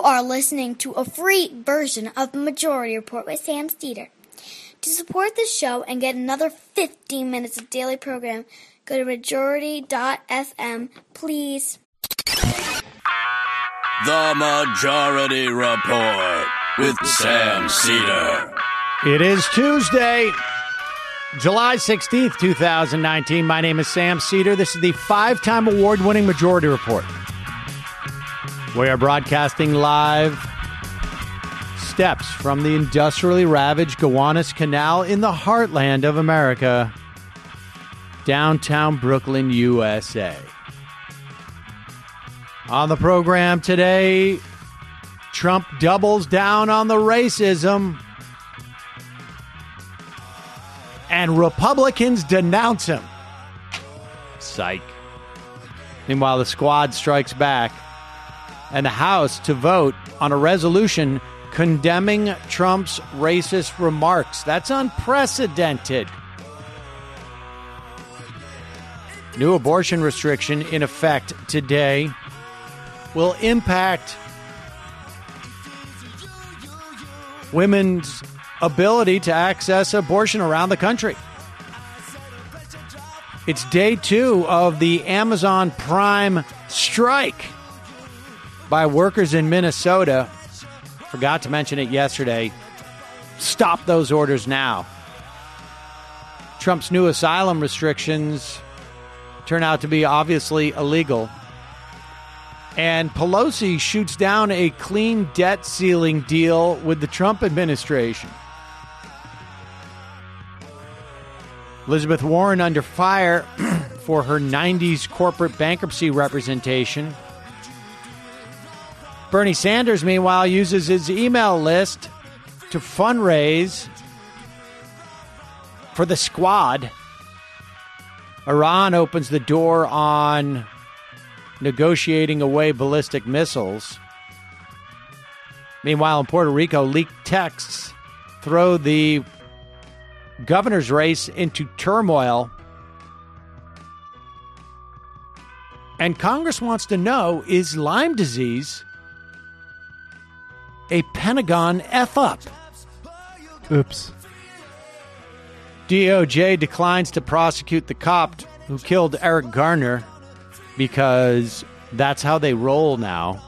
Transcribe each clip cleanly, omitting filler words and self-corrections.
are listening to a free version of the Majority Report with Sam Steeder. To support the show and get another 15 minutes of daily program, go to majority.fm, please. The Majority Report with Sam Steeder. It is Tuesday, July 16th, 2019. My name is Sam Steeder. This is the 5-time award-winning Majority Report. We are broadcasting live steps from the industrially ravaged Gowanus Canal in the heartland of America, downtown Brooklyn, USA. On the program today, Trump doubles down on the racism, and Republicans denounce him. Psych. Meanwhile, the squad strikes back, and the House to vote on a resolution condemning Trump's racist remarks. That's unprecedented. New abortion restriction in effect today will impact women's ability to access abortion around the country. It's day 2 of the Amazon Prime strike by workers in Minnesota. Forgot to mention it yesterday. Stop those orders now. Trump's new asylum restrictions turn out to be obviously illegal. And Pelosi shoots down a clean debt ceiling deal with the Trump administration. Elizabeth Warren under fire for her 90s corporate bankruptcy representation. Bernie Sanders, meanwhile, uses his email list to fundraise for the squad. Iran opens the door on negotiating away ballistic missiles. Meanwhile, in Puerto Rico, leaked texts throw the governor's race into turmoil. And Congress wants to know, is Lyme disease a Pentagon F-up? Oops. DOJ declines to prosecute the cop who killed Eric Garner because that's how they roll now.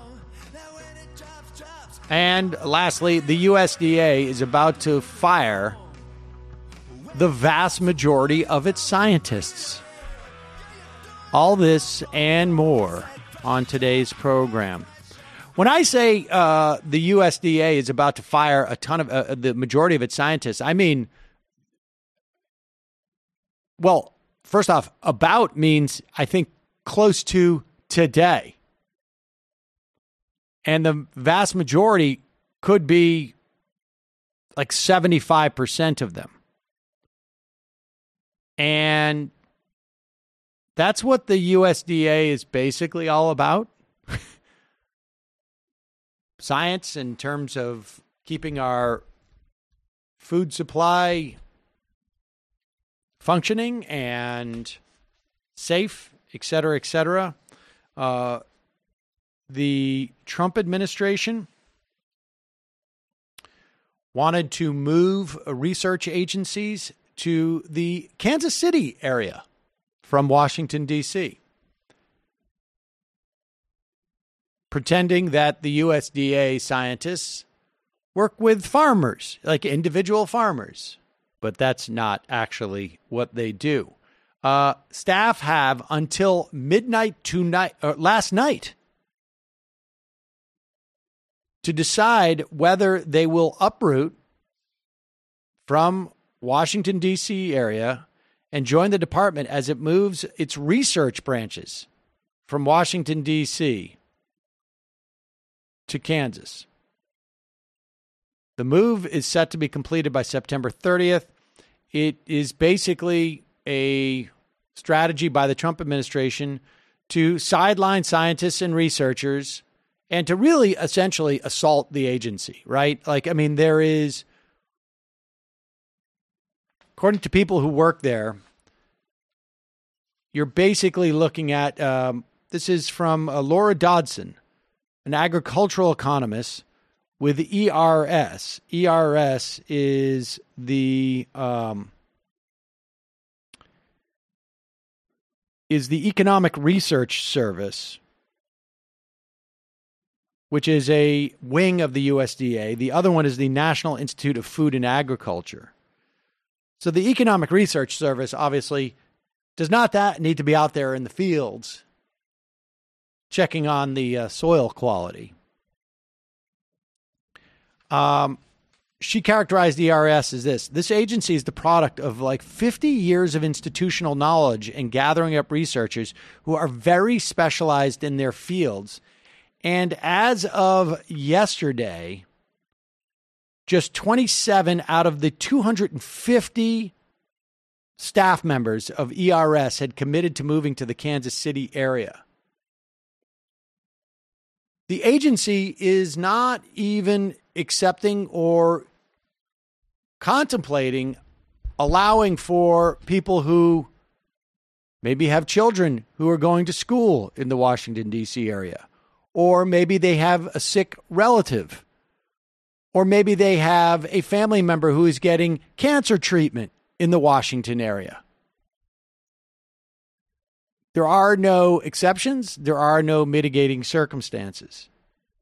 And lastly, the USDA is about to fire the vast majority of its scientists. All this and more on today's program. When I say the USDA is about to fire a ton of the majority of its scientists, I mean, well, first off, about means, I think, close to today. And the vast majority could be like 75% of them. And that's what the USDA is basically all about. Science in terms of keeping our food supply functioning and safe, et cetera, et cetera. The Trump administration wanted to move research agencies to the Kansas City area from Washington, D.C., pretending that the USDA scientists work with farmers, like individual farmers. But that's not actually what they do. Staff have until midnight last night to decide whether they will uproot from Washington, D.C. area and join the department as it moves its research branches from Washington, D.C. to Kansas. The move is set to be completed by September 30th. It is basically a strategy by the Trump administration to sideline scientists and researchers and to really essentially assault the agency, right? Like, I mean, there is, according to people who work there, you're basically looking at, this is from Laura Dodson, an agricultural economist with ERS. ERS is the Economic Research Service, which is a wing of the USDA. The other one is the National Institute of Food and Agriculture. So the Economic Research Service obviously does not need to be out there in the fields checking on the soil quality. She characterized ERS as this. This agency is the product of like 50 years of institutional knowledge and gathering up researchers who are very specialized in their fields. And as of yesterday, just 27 out of the 250 staff members of ERS had committed to moving to the Kansas City area. The agency is not even accepting or contemplating allowing for people who maybe have children who are going to school in the Washington, D.C. area, or maybe they have a sick relative, or maybe they have a family member who is getting cancer treatment in the Washington area. There are no exceptions. There are no mitigating circumstances.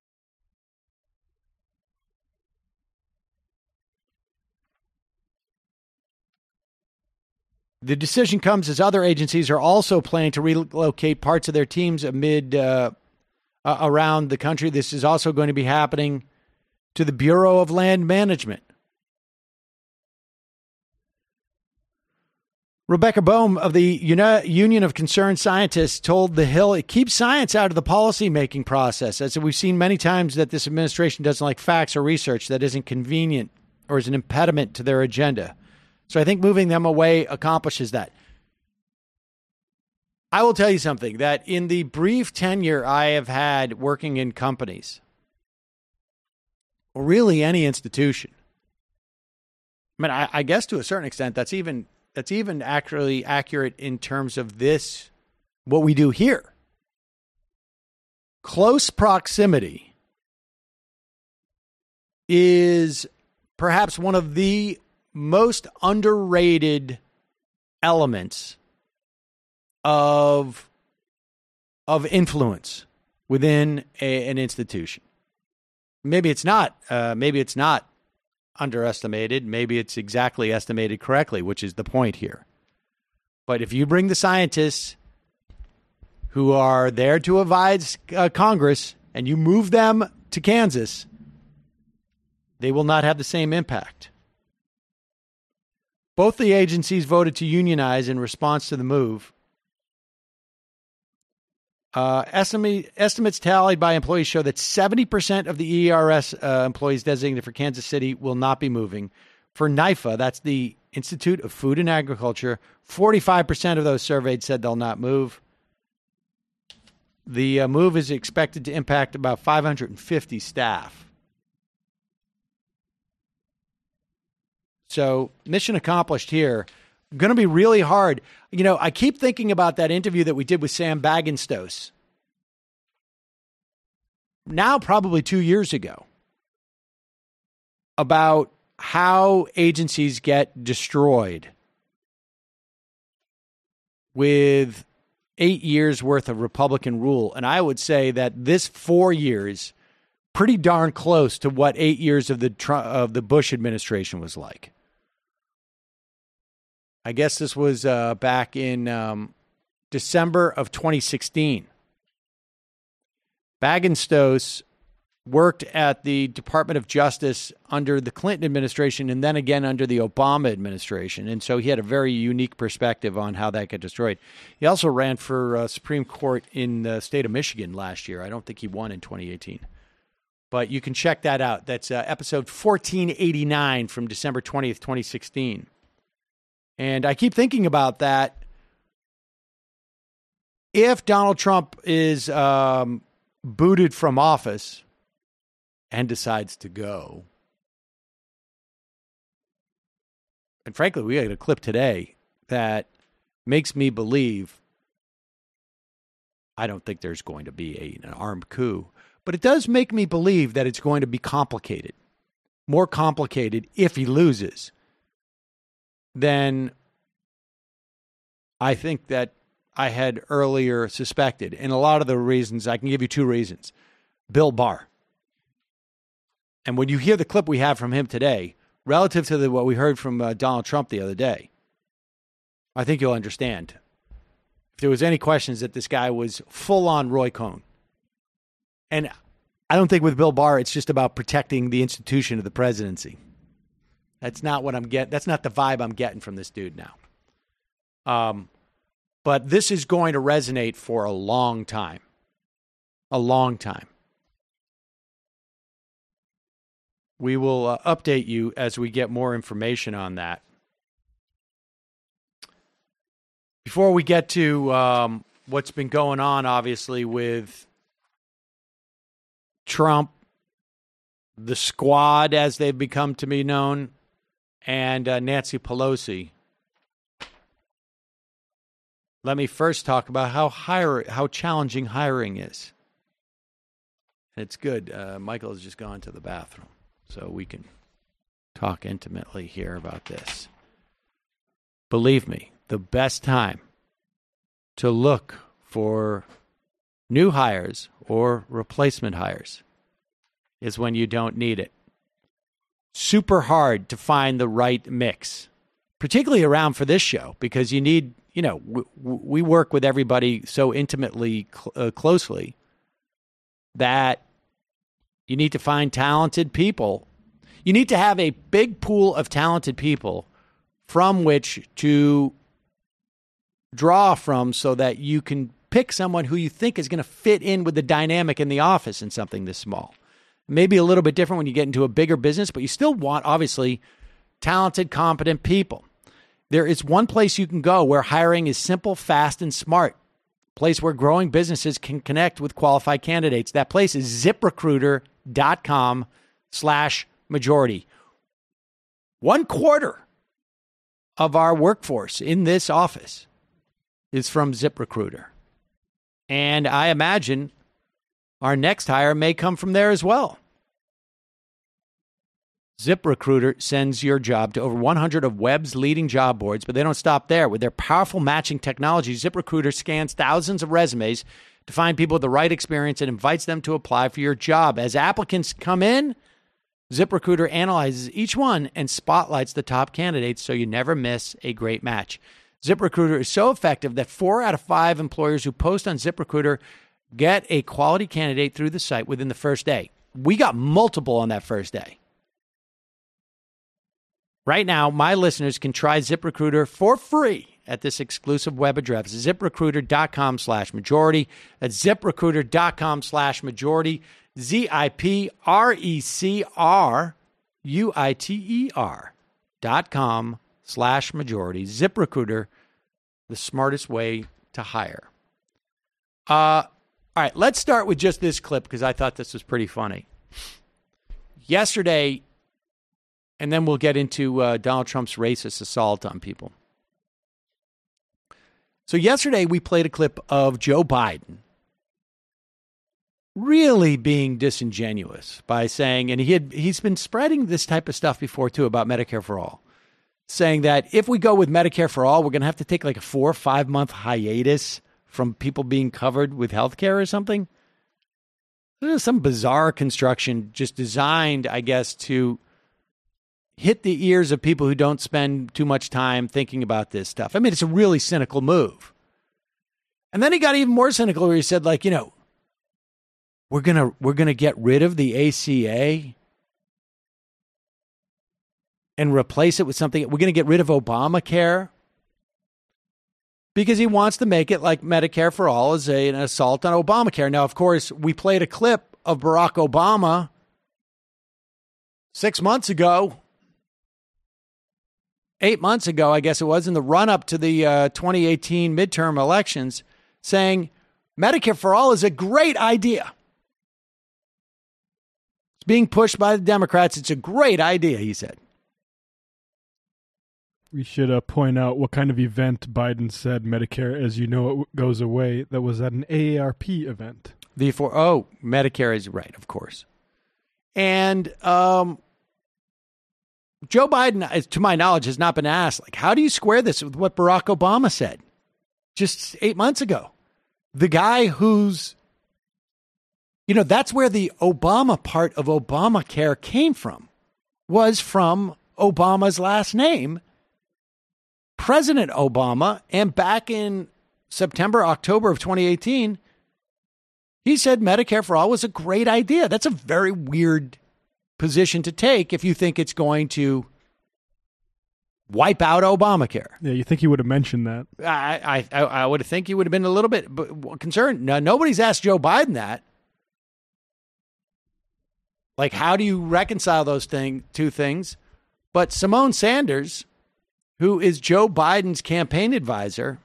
The decision comes as other agencies are also planning to relocate parts of their teams around the country. This is also going to be happening to the Bureau of Land Management. Rebecca Boehm of the Union of Concerned Scientists told The Hill it keeps science out of the policymaking process, as we've seen many times that this administration doesn't like facts or research that isn't convenient or is an impediment to their agenda. So I think moving them away accomplishes that. I will tell you something, that in the brief tenure I have had working in companies, or really any institution, I mean, I guess to a certain extent that's even actually accurate in terms of this, what we do here. Close proximity is perhaps one of the most underrated elements of influence within an institution. Maybe it's not underestimated. Maybe it's exactly estimated correctly, which is the point here. But if you bring the scientists who are there to advise Congress and you move them to Kansas, they will not have the same impact. Both the agencies voted to unionize in response to the move. Estimates tallied by employees show that 70% of the ERS employees designated for Kansas City will not be moving. For NIFA, that's the Institute of Food and Agriculture, 45% of those surveyed said they'll not move. The move is expected to impact about 550 staff. So mission accomplished here. Going to be really hard. You know, I keep thinking about that interview that we did with Sam Bagenstos. Now, probably 2 years ago, about how agencies get destroyed with 8 years worth of Republican rule. And I would say that this 4 years, pretty darn close to what 8 years of the Bush administration was like. I guess this was back in December of 2016. Bagenstos worked at the Department of Justice under the Clinton administration and then again under the Obama administration. And so he had a very unique perspective on how that got destroyed. He also ran for Supreme Court in the state of Michigan last year. I don't think he won in 2018. But you can check that out. That's episode 1489 from December 20th, 2016. And I keep thinking about that. If Donald Trump is booted from office and decides to go, and frankly, we got a clip today that makes me believe I don't think there's going to be an armed coup. But it does make me believe that it's going to be complicated, more complicated if he loses than I think that I had earlier suspected. And a lot of the reasons, I can give you two reasons. Bill Barr. And when you hear the clip we have from him today, relative to what we heard from Donald Trump the other day, I think you'll understand. If there was any questions that this guy was full-on Roy Cohn. And I don't think with Bill Barr, it's just about protecting the institution of the presidency. That's not what I'm getting. That's not the vibe I'm getting from this dude now. But this is going to resonate for a long time. A long time. We will update you as we get more information on that. Before we get to what's been going on, obviously, with Trump, the squad, as they've become to be known, and Nancy Pelosi, let me first talk about how challenging hiring is. And it's good. Michael has just gone to the bathroom, so we can talk intimately here about this. Believe me, the best time to look for new hires or replacement hires is when you don't need it. Super hard to find the right mix, particularly around for this show, because you need, we work with everybody so intimately, closely, that you need to find talented people. You need to have a big pool of talented people from which to draw from so that you can pick someone who you think is going to fit in with the dynamic in the office in something this small. Maybe a little bit different when you get into a bigger business, but you still want, obviously, talented, competent people. There is one place you can go where hiring is simple, fast, and smart. A place where growing businesses can connect with qualified candidates. That place is ZipRecruiter.com/majority. 1/4 of our workforce in this office is from ZipRecruiter. And I imagine our next hire may come from there as well. ZipRecruiter sends your job to over 100 of web's leading job boards, but they don't stop there. With their powerful matching technology, ZipRecruiter scans thousands of resumes to find people with the right experience and invites them to apply for your job. As applicants come in, ZipRecruiter analyzes each one and spotlights the top candidates so you never miss a great match. ZipRecruiter is so effective that 4 out of 5 employers who post on ZipRecruiter get a quality candidate through the site within the first day. We got multiple on that first day. Right now, my listeners can try ZipRecruiter for free at this exclusive web address, ZipRecruiter.com/majority. That's ZipRecruiter.com/majority. ZipRecruiter.com/majority. ZipRecruiter, the smartest way to hire. All right, let's start with just this clip because I thought this was pretty funny. Yesterday, and then we'll get into Donald Trump's racist assault on people. So yesterday we played a clip of Joe Biden really being disingenuous by saying, and he's been spreading this type of stuff before too about Medicare for All, saying that if we go with Medicare for All, we're going to have to take like a 4 or 5 month hiatus from people being covered with health care or something. There's some bizarre construction just designed, I guess, to hit the ears of people who don't spend too much time thinking about this stuff. I mean, it's a really cynical move. And then he got even more cynical where he said, like, we're gonna get rid of the ACA and replace it with something. We're going to get rid of Obamacare because he wants to make it like Medicare for All is an assault on Obamacare. Now, of course, we played a clip of Barack Obama 6 months ago. 8 months ago, I guess it was, in the run-up to the 2018 midterm elections, saying Medicare for All is a great idea. It's being pushed by the Democrats. It's a great idea, he said. We should point out what kind of event Biden said Medicare, as you know, it goes away. That was at an AARP event. Medicare is right, of course. And Joe Biden, to my knowledge, has not been asked, like, how do you square this with what Barack Obama said just 8 months ago? The guy who's, that's where the Obama part of Obamacare came from, was from Obama's last name, President Obama. And back in September, October of 2018, he said Medicare for All was a great idea. That's a very weird position to take if you think it's going to wipe out Obamacare. Yeah, you think he would have mentioned that? I would think he would have been a little bit concerned. No, nobody's asked Joe Biden that. Like, how do you reconcile those two things? But Simone Sanders, who is Joe Biden's campaign advisor,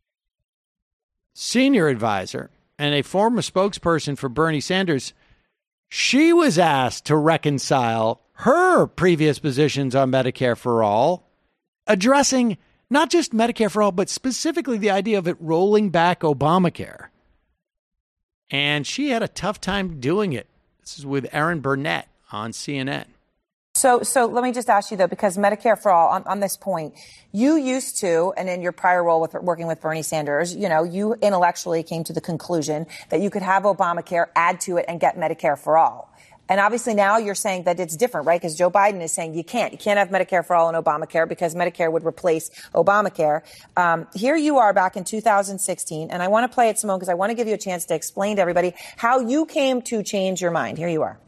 senior advisor, and a former spokesperson for Bernie Sanders, she was asked to reconcile her previous positions on Medicare for All, addressing not just Medicare for All, but specifically the idea of it rolling back Obamacare. And she had a tough time doing it. This is with Erin Burnett on CNN. So let me just ask you, though, because Medicare for All, on this point, you used to, and in your prior role with working with Bernie Sanders, you intellectually came to the conclusion that you could have Obamacare, add to it, and get Medicare for All. And obviously now you're saying that it's different, right? Because Joe Biden is saying you can't have Medicare for All and Obamacare because Medicare would replace Obamacare. Here you are back in 2016, and I want to play it, Simone, because I want to give you a chance to explain to everybody how you came to change your mind. Here you are.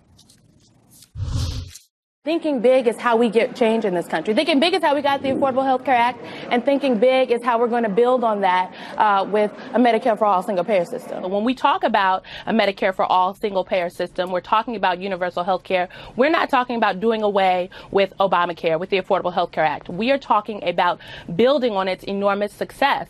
Thinking big is how we get change in this country. Thinking big is how we got the Affordable Health Care Act, and thinking big is how we're going to build on that with a Medicare for All single-payer system. When we talk about a Medicare for All single-payer system, we're talking about universal health care. We're not talking about doing away with Obamacare, with the Affordable Health Care Act. We are talking about building on its enormous success.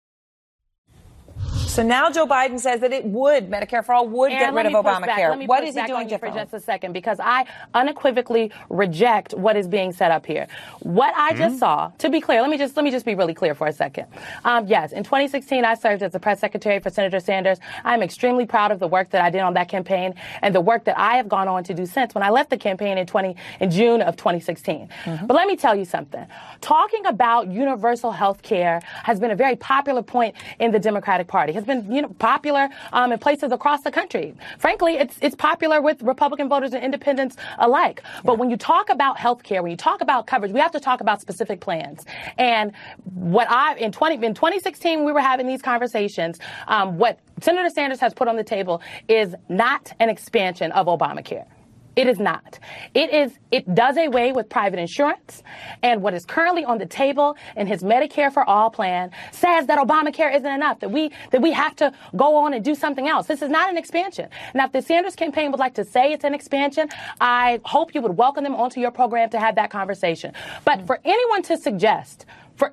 So now Joe Biden says that Medicare for All would get rid of Obamacare. What is he doing differently? For just a second, because I unequivocally reject what is being set up here. What I just saw, to be clear, let me just be really clear for a second. Yes, in 2016, I served as the press secretary for Senator Sanders. I'm extremely proud of the work that I did on that campaign and the work that I have gone on to do since when I left the campaign in June of 2016. But let me tell you something. Talking about universal health care has been a very popular point in the Democratic Party. Has been popular in places across the country. Frankly, it's popular with Republican voters and independents alike. But when you talk about health care, when you talk about coverage, we have to talk about specific plans. And in 2016, we were having these conversations. What Senator Sanders has put on the table is not an expansion of Obamacare. It is not. It does away with private insurance. And what is currently on the table in his Medicare for All plan says that Obamacare isn't enough, that we have to go on and do something else. This is not an expansion. Now, if the Sanders campaign would like to say it's an expansion, I hope you would welcome them onto your program to have that conversation. But for anyone to suggest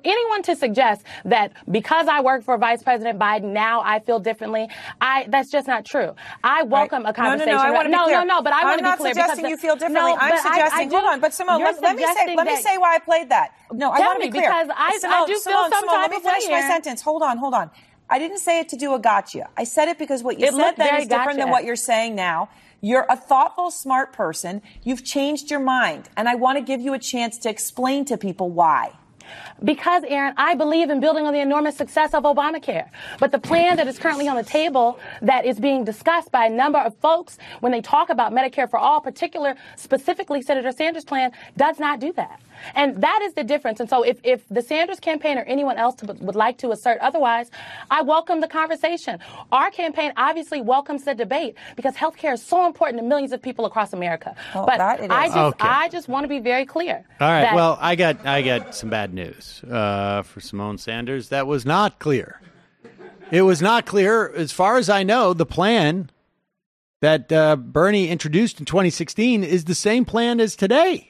that because I work for Vice President Biden, now I feel differently, that's just not true. I welcome a conversation. No, I want to be clear. But I want to be clear. I'm not suggesting you feel differently. No, I'm suggesting, hold on. But Simone, let me say why I played that. No, I want to be clear. Because I do feel some type of way. Let me finish my sentence. Hold on. I didn't say it to do a gotcha. I said it because what you said then is different than what you're saying now. You're a thoughtful, smart person. You've changed your mind. And I want to give you a chance to explain to people why. Because, Aaron, I believe in building on the enormous success of Obamacare. But the plan that is currently on the table that is being discussed by a number of folks when they talk about Medicare for All, specifically Senator Sanders' plan, does not do that. And that is the difference. And so if the Sanders campaign or anyone else would like to assert otherwise, I welcome the conversation. Our campaign obviously welcomes the debate because health care is so important to millions of people across America. Well, but I just want to be very clear. All right. Well, I got some bad news for Simone Sanders. That was not clear. It was not clear. As far as I know, the plan that Bernie introduced in 2016 is the same plan as today.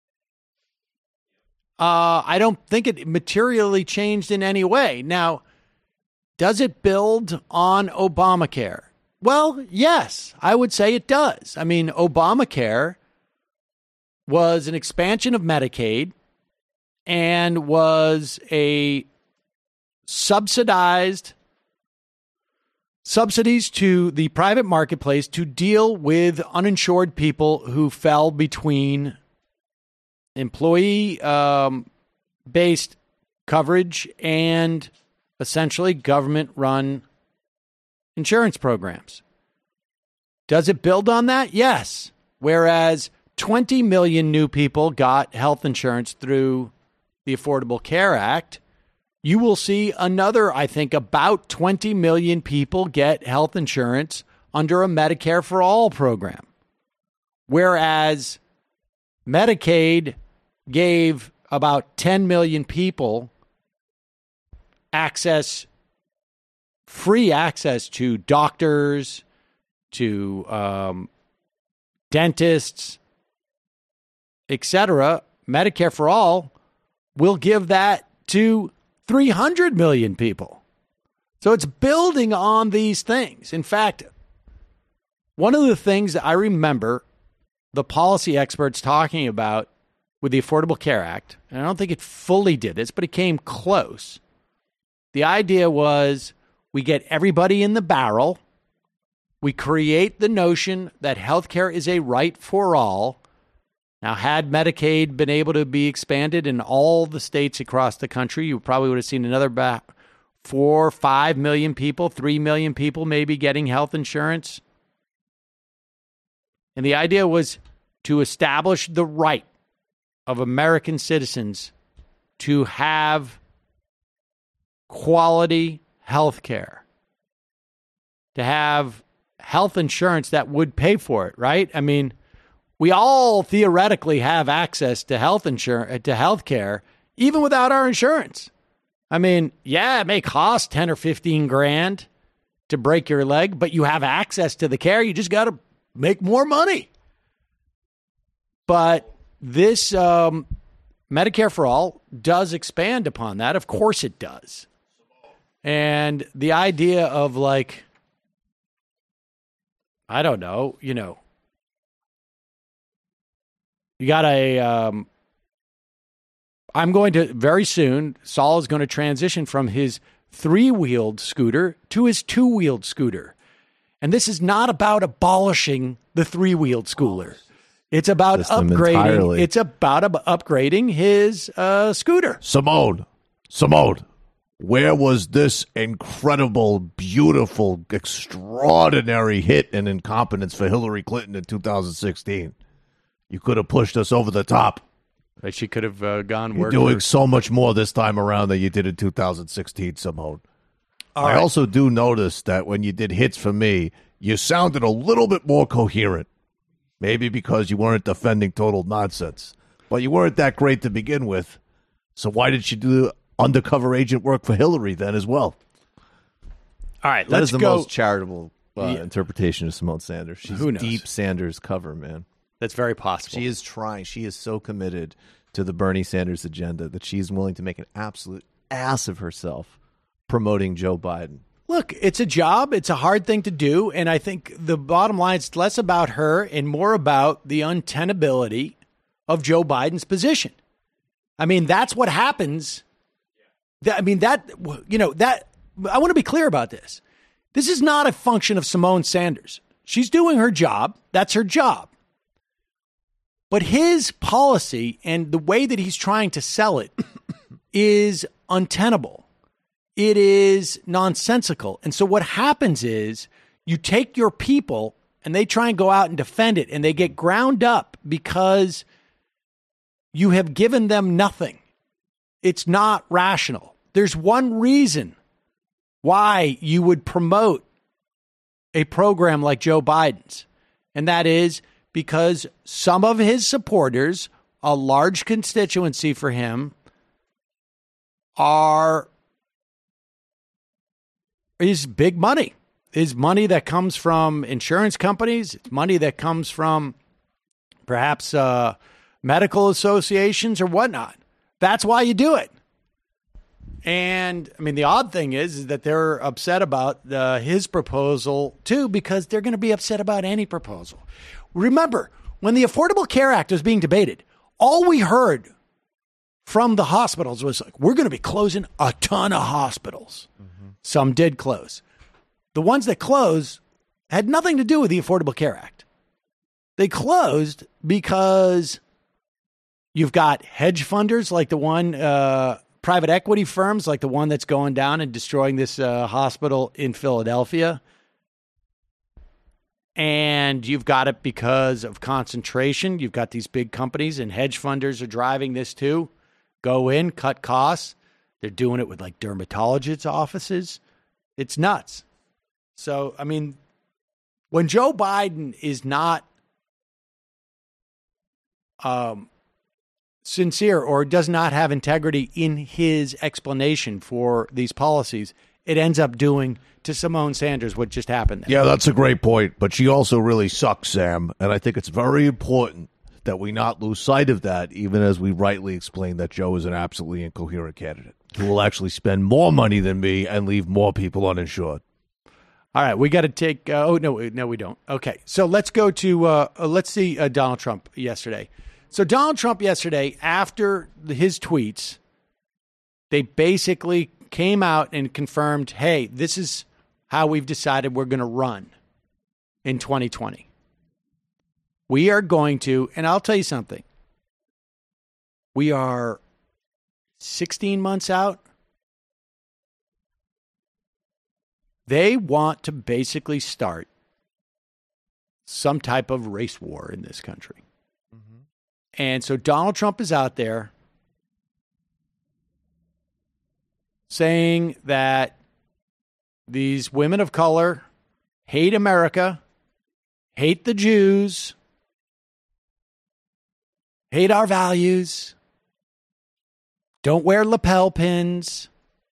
I don't think it materially changed in any way. Now, does it build on Obamacare? Well, yes, I would say it does. I mean, Obamacare was an expansion of Medicaid and was a subsidized subsidies to the private marketplace to deal with uninsured people who fell between employee based coverage and essentially government-run insurance programs. Does it build on that? Yes. Whereas 20 million new people got health insurance through the Affordable Care Act, you will see another, I think, about 20 million people get health insurance under a Medicare for All program. Whereas Medicaid gave about 10 million people free access to doctors, to dentists, etc. Medicare for All will give that to 300 million people. So it's building on these things. In fact, one of the things that I remember the policy experts talking about with the Affordable Care Act, and I don't think it fully did this, but it came close. The idea was we get everybody in the barrel. We create the notion that healthcare is a right for all. Now, had Medicaid been able to be expanded in all the states across the country, you probably would have seen another 4 or 5 million people, 3 million people maybe getting health insurance. And the idea was to establish the right of American citizens to have quality health care, to have health insurance that would pay for it, right? I mean, we all theoretically have access to health insurance, to health care, even without our insurance. I mean, yeah, it may cost 10 or 15 grand to break your leg, but you have access to the care. You just got to make more money. But this Medicare for All does expand upon that. Of course it does. And the idea of like, I don't know, you got I'm going to, very soon, Saul is going to transition from his 3-wheeled scooter to his 2-wheeled scooter. And this is not about abolishing the 3-wheeled scooter. It's about upgrading. It's about upgrading his scooter. Simone, where was this incredible, beautiful, extraordinary hit and incompetence for Hillary Clinton in 2016? You could have pushed us over the top. She could have gone. You're doing so much more this time around than you did in 2016, Simone. I also do notice that when you did hits for me, you sounded a little bit more coherent. Maybe because you weren't defending total nonsense. But you weren't that great to begin with. So why did you do undercover agent work for Hillary then as well? All right, that is the most charitable interpretation of Simone Sanders. She's deep Sanders cover, man. That's very possible. She is trying. She is so committed to the Bernie Sanders agenda that she's willing to make an absolute ass of herself promoting Joe Biden. Look, it's a job. It's a hard thing to do. And I think the bottom line is less about her and more about the untenability of Joe Biden's position. I mean, that's what happens. I want to be clear about this. This is not a function of Simone Sanders. She's doing her job. That's her job. But his policy and the way that he's trying to sell it is untenable. It is nonsensical. And so what happens is you take your people and they try and go out and defend it, and they get ground up because you have given them nothing. It's not rational. There's one reason why you would promote a program like Joe Biden's, and that is because some of his supporters, a large constituency for him, is big money. Is money that comes from insurance companies. It's money that comes from perhaps medical associations or whatnot. That's why you do it. And I mean, the odd thing is that they're upset about his proposal too, because they're going to be upset about any proposal. Remember, when the Affordable Care Act was being debated, all we heard from the hospitals was like, we're going to be closing a ton of hospitals. Mm-hmm. Some did close. the ones that closed had nothing to do with the Affordable Care Act. They closed because you've got hedge funders like the one, private equity firms like the one that's going down and destroying this hospital in Philadelphia. And you've got it because of concentration. You've got these big companies and hedge funders are driving this too. Go in, cut costs. They're doing it with like dermatologists' offices. It's nuts. So, I mean, when Joe Biden is not sincere or does not have integrity in his explanation for these policies, it ends up doing to Simone Sanders what just happened there. Yeah, that's a great point. But she also really sucks, Sam. And I think it's very important that we not lose sight of that, even as we rightly explain that Joe is an absolutely incoherent candidate who will actually spend more money than me and leave more people uninsured. All right, we got to take. No, we don't. Okay, so let's go to. Let's see Donald Trump yesterday. So Donald Trump yesterday, after his tweets, they basically came out and confirmed, "Hey, this is how we've decided we're going to run in 2020. We are going to," and I'll tell you something. We are 16 months out. They want to basically start some type of race war in this country. Mm-hmm. And so Donald Trump is out there saying that these women of color hate America, hate the Jews, hate our values, don't wear lapel pins.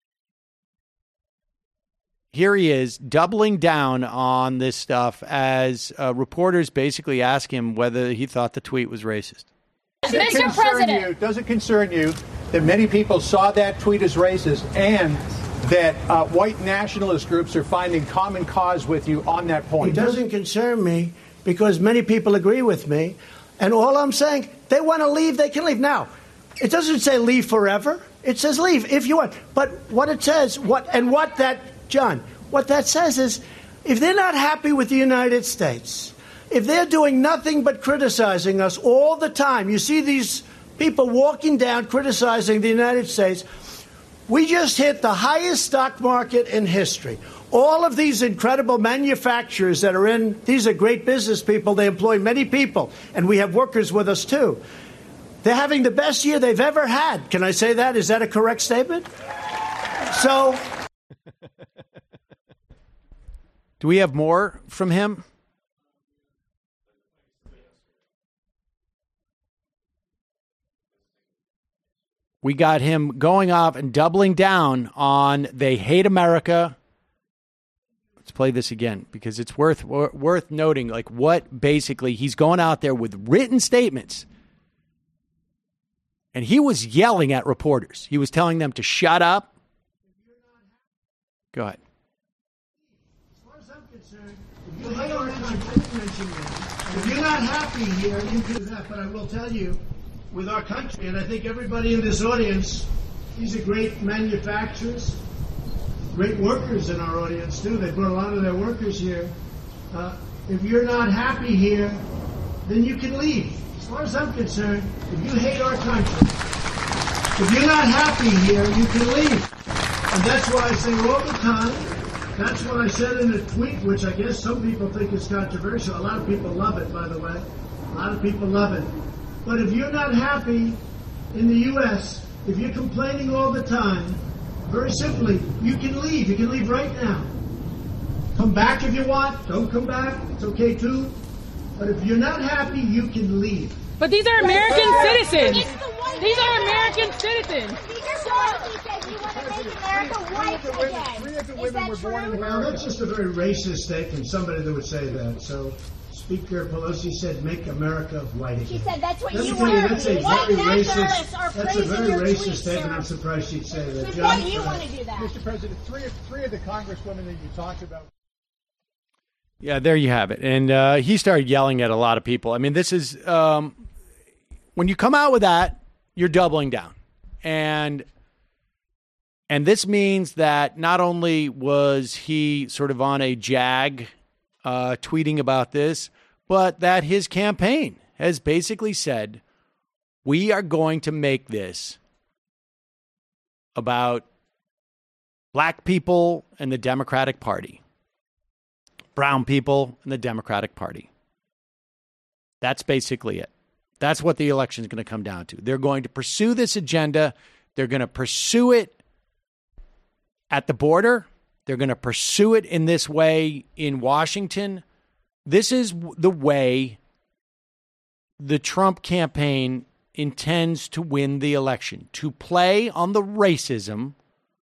Here he is doubling down on this stuff as reporters basically ask him whether he thought the tweet was racist. Mr. President, does it concern you that many people saw that tweet as racist and that white nationalist groups are finding common cause with you on that point? It doesn't concern me because many people agree with me. And all I'm saying, they want to leave, they can leave. Now, it doesn't say leave forever. It says leave if you want. But what it says, John, what that says is if they're not happy with the United States, if they're doing nothing but criticizing us all the time, you see these people walking down criticizing the United States, we just hit the highest stock market in history. All of these incredible manufacturers that are in, these are great business people. They employ many people, and we have workers with us, too. They're having the best year they've ever had. Can I say that? Is that a correct statement? So... Do we have more from him? We got him going off and doubling down on they hate America. Let's play this again because it's worth noting like what basically he's going out there with written statements. And he was yelling at reporters. He was telling them to shut up. Go ahead. If you're not happy here, you can do that. But I will tell you, with our country, and I think everybody in this audience, these are great manufacturers, great workers in our audience, too. They brought a lot of their workers here. If you're not happy here, then you can leave. As far as I'm concerned, if you hate our country, if you're not happy here, you can leave. And that's why I say all the time, that's what I said in a tweet, which I guess some people think is controversial. A lot of people love it, by the way. A lot of people love it. But if you're not happy in the U.S., if you're complaining all the time, very simply, you can leave. You can leave right now. Come back if you want. Don't come back. It's okay, too. But if you're not happy, you can leave. But these are American citizens. These are American citizens. Well, that's just a very racist statement, somebody that would say that. So Speaker Pelosi said, make America white again. She said that's what you want. That's a very racist statement. I'm surprised she'd say that. Why do you want to do that? Mr. President, three of the congresswomen that you talked about. Yeah, there you have it. And he started yelling at a lot of people. I mean, this is when you come out with that, you're doubling down. And And this means that not only was he sort of on a jag tweeting about this, but that his campaign has basically said, we are going to make this about black people and the Democratic Party, brown people and the Democratic Party. That's basically it. That's what the election is going to come down to. They're going to pursue this agenda. They're going to pursue it at the border. They're going to pursue it in this way in Washington. This is the way the Trump campaign intends to win the election, to play on the racism,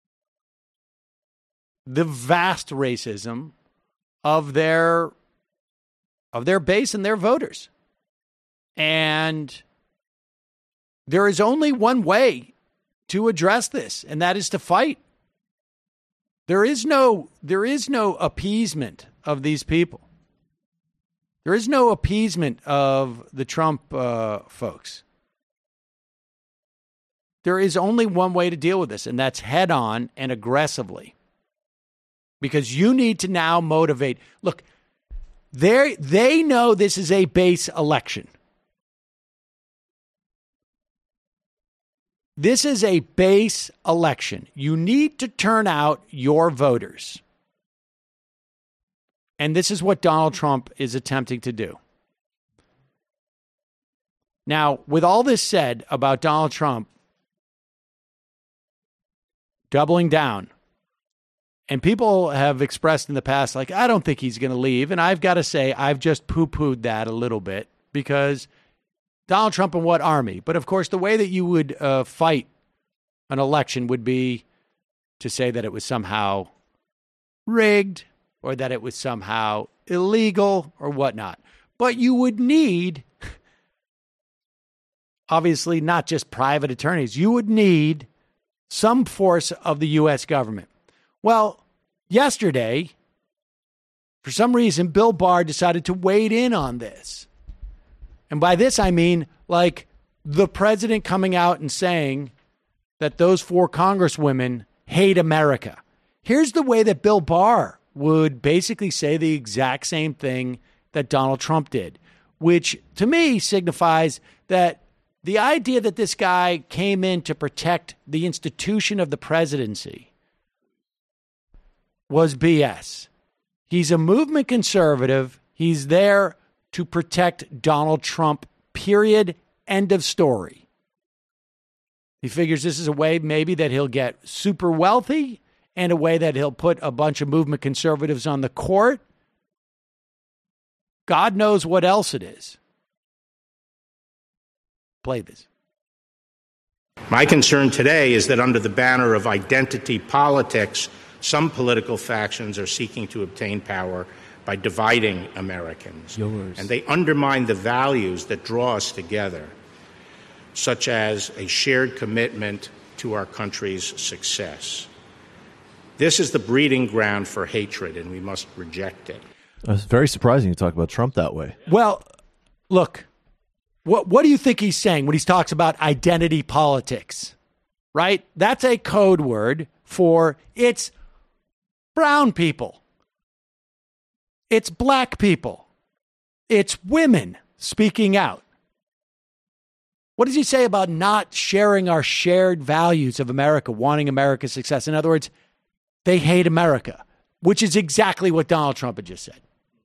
the vast racism of their base and their voters. And there is only one way to address this, and that is to fight. There is no appeasement of these people. There is no appeasement of the Trump folks. There is only one way to deal with this, and that's head on and aggressively. Because you need to now motivate. Look, they know this is a base election. This is a base election. You need to turn out your voters. And this is what Donald Trump is attempting to do. Now, with all this said about Donald Trump doubling down, and people have expressed in the past, like, I don't think he's going to leave. And I've got to say, I've just poo-pooed that a little bit because Donald Trump and what army? But of course, the way that you would fight an election would be to say that it was somehow rigged or that it was somehow illegal or whatnot. But you would need, obviously, not just private attorneys. You would need some force of the U.S. government. Well, yesterday, for some reason, Bill Barr decided to wade in on this. And by this, I mean, like, the president coming out and saying that those 4 congresswomen hate America. Here's the way that Bill Barr would basically say the exact same thing that Donald Trump did, which to me signifies that the idea that this guy came in to protect the institution of the presidency was BS. He's a movement conservative. He's there to protect Donald Trump, period, end of story. He figures this is a way maybe that he'll get super wealthy and a way that he'll put a bunch of movement conservatives on the court. God knows what else it is. Play this. My concern today is that under the banner of identity politics, some political factions are seeking to obtain power by dividing Americans. And they undermine the values that draw us together, such as a shared commitment to our country's success. This is the breeding ground for hatred, and we must reject it. It's very surprising you talk about Trump that way. Well, look, what do you think he's saying when he talks about identity politics? Right? That's a code word for it's brown people. It's black people. It's women speaking out. What does he say about not sharing our shared values of America, wanting America's success? In other words, they hate America, which is exactly what Donald Trump had just said.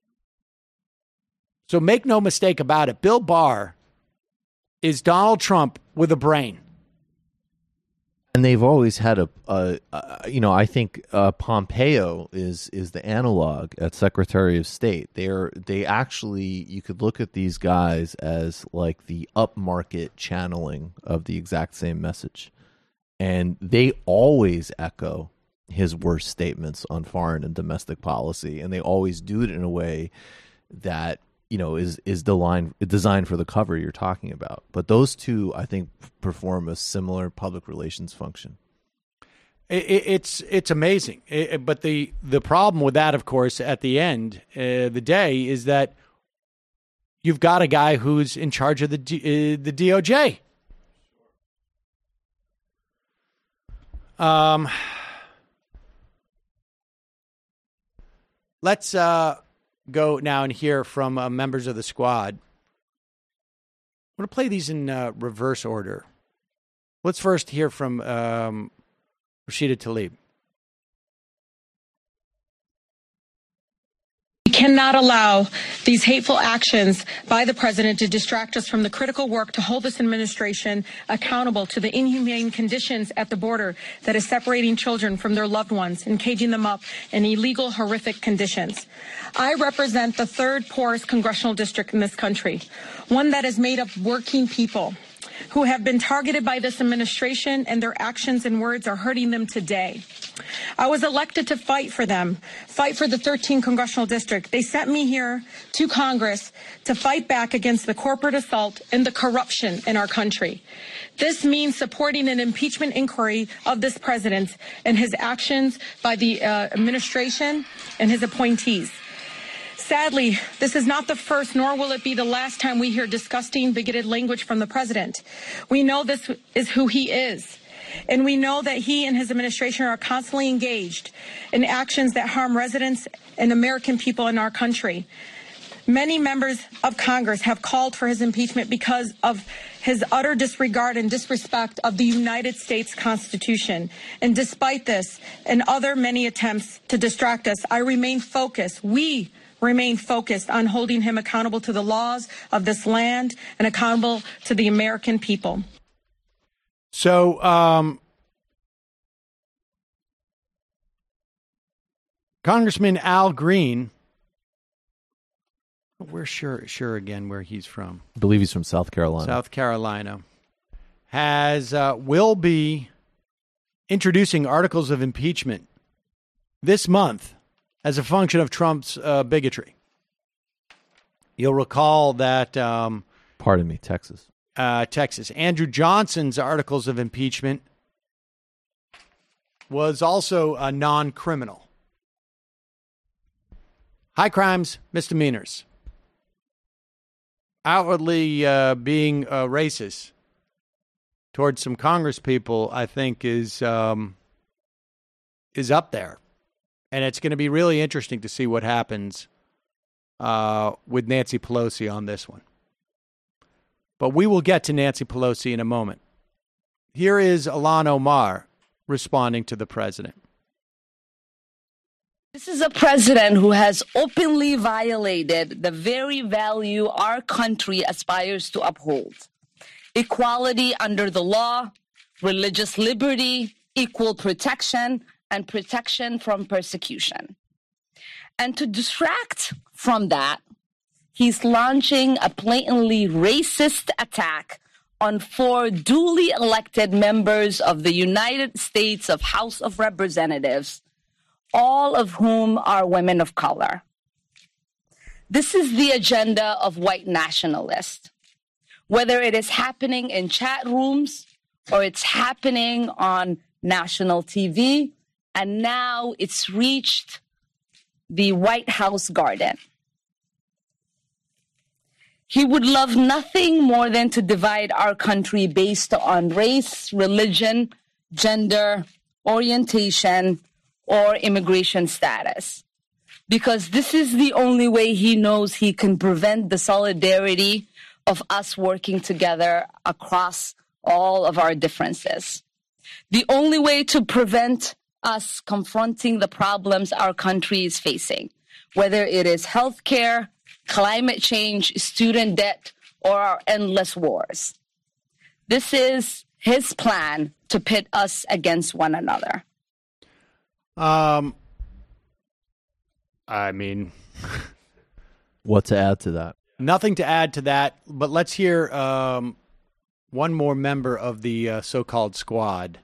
So make no mistake about it. Bill Barr is Donald Trump with a brain. And they've always had I think Pompeo is the analog at Secretary of State. They actually, you could look at these guys as like the upmarket channeling of the exact same message. And they always echo his worst statements on foreign and domestic policy. And they always do it in a way that, is designed for the cover you're talking about. But those two, I think, perform a similar public relations function. It's amazing. But the problem with that, of course, at the end of the day is that you've got a guy who's in charge of the DOJ. Let's go now and hear from members of the squad. I'm going to play these in reverse order. Let's first hear from Rashida Tlaib. We cannot allow these hateful actions by the president to distract us from the critical work to hold this administration accountable to the inhumane conditions at the border that is separating children from their loved ones and caging them up in illegal, horrific conditions. I represent the third poorest congressional district in this country, one that is made of working people who have been targeted by this administration, and their actions and words are hurting them today. I was elected to fight for them, fight for the 13th congressional district. They sent me here to Congress to fight back against the corporate assault and the corruption in our country. This means supporting an impeachment inquiry of this president and his actions by the administration and his appointees. Sadly, this is not the first, nor will it be the last time we hear disgusting, bigoted language from the president. We know this is who he is, and we know that he and his administration are constantly engaged in actions that harm residents and American people in our country. Many members of Congress have called for his impeachment because of his utter disregard and disrespect of the United States Constitution. And despite this and other many attempts to distract us, I remain focused. We remain focused on holding him accountable to the laws of this land and accountable to the American people. So, Congressman Al Green, we're sure again where he's from. I believe he's from South Carolina. South Carolina will be introducing articles of impeachment this month as a function of Trump's bigotry. You'll recall that... Pardon me, Texas. Texas. Andrew Johnson's articles of impeachment was also a non-criminal. High crimes, misdemeanors. Outwardly being racist towards some Congress people, I think, is up there. And it's going to be really interesting to see what happens with Nancy Pelosi on this one. But we will get to Nancy Pelosi in a moment. Here is Ilhan Omar responding to the president. This is a president who has openly violated the very value our country aspires to uphold. Equality under the law, religious liberty, equal protection, and protection from persecution. And to distract from that, he's launching a blatantly racist attack on 4 duly elected members of the United States of House of Representatives, all of whom are women of color. This is the agenda of white nationalists. Whether it is happening in chat rooms or it's happening on national TV, and now it's reached the White House garden. He would love nothing more than to divide our country based on race, religion, gender, orientation, or immigration status. Because this is the only way he knows he can prevent the solidarity of us working together across all of our differences. The only way to prevent us confronting the problems our country is facing, whether it is healthcare, climate change, student debt, or our endless wars. This is his plan to pit us against one another. I mean, what to add to that? Nothing to add to that, but let's hear one more member of the so-called squad.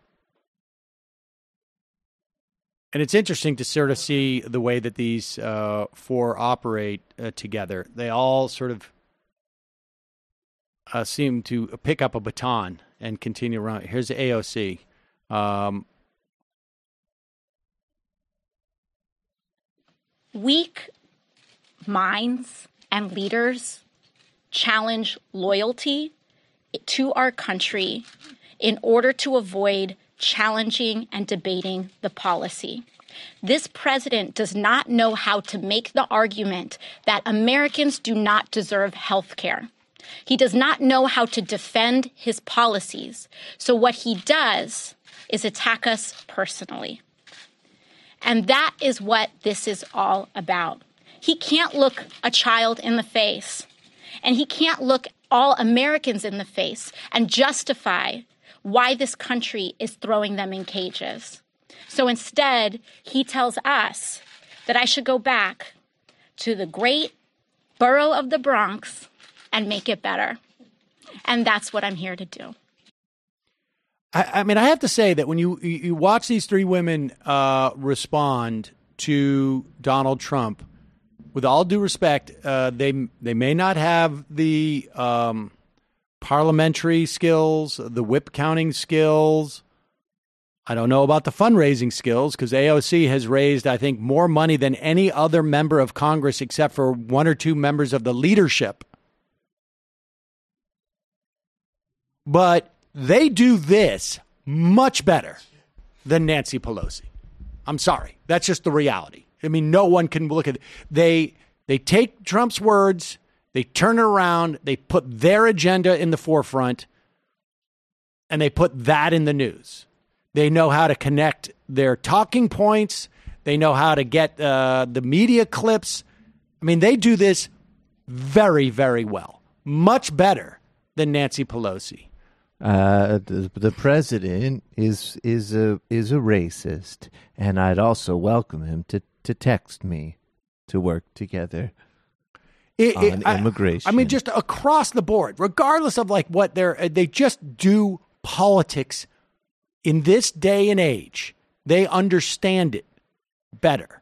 And it's interesting to sort of see the way that these 4 operate together. They all sort of seem to pick up a baton and continue around. Here's the AOC. Weak minds and leaders challenge loyalty to our country in order to avoid challenging and debating the policy. This president does not know how to make the argument that Americans do not deserve health care. He does not know how to defend his policies. So what he does is attack us personally. And that is what this is all about. He can't look a child in the face, and he can't look all Americans in the face and justify why this country is throwing them in cages. So instead, he tells us that I should go back to the great borough of the Bronx and make it better. And that's what I'm here to do. I mean, I have to say that when you watch these three women respond to Donald Trump, with all due respect, they may not have the parliamentary skills, the whip counting skills. I don't know about the fundraising skills, because AOC has raised, I think, more money than any other member of Congress except for one or two members of the leadership. But they do this much better than Nancy Pelosi. I'm sorry. That's just the reality. I mean, no one can look at it. They take Trump's words, they turn it around, they put their agenda in the forefront, and they put that in the news. They know how to connect their talking points. They know how to get the media clips. I mean, they do this very, very well. Much better than Nancy Pelosi. The president is a racist, and I'd also welcome him to text me to work together on immigration. I mean, just across the board, regardless of like what they just do politics in this day and age. They understand it better.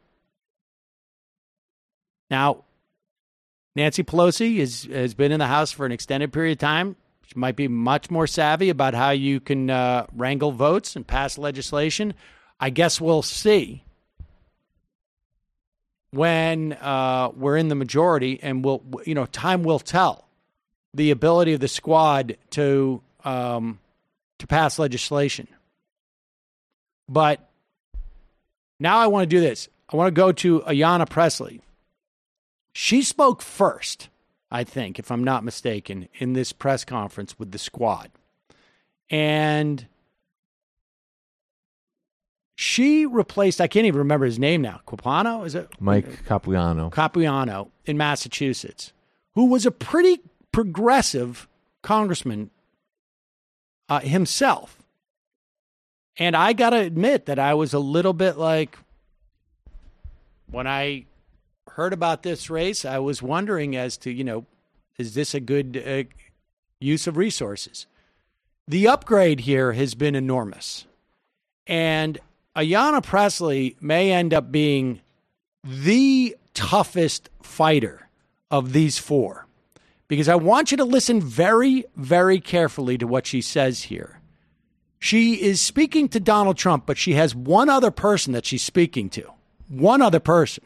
Now, Nancy Pelosi has been in the House for an extended period of time. She might be much more savvy about how you can wrangle votes and pass legislation. I guess we'll see when we're in the majority, and time will tell the ability of the squad to pass legislation. But now I want to do this. I want to go to Ayanna Pressley. She spoke first, I think, if I'm not mistaken, in this press conference with the squad. And she replaced, I can't even remember his name now, Capuano, is it? Mike Capuano. Capuano in Massachusetts, who was a pretty progressive congressman himself. And I got to admit that I was a little bit like, when I heard about this race, I was wondering as to, is this a good use of resources? The upgrade here has been enormous. And Ayanna Pressley may end up being the toughest fighter of these four, because I want you to listen very, very carefully to what she says here. She is speaking to Donald Trump, but she has one other person that she's speaking to. One other person.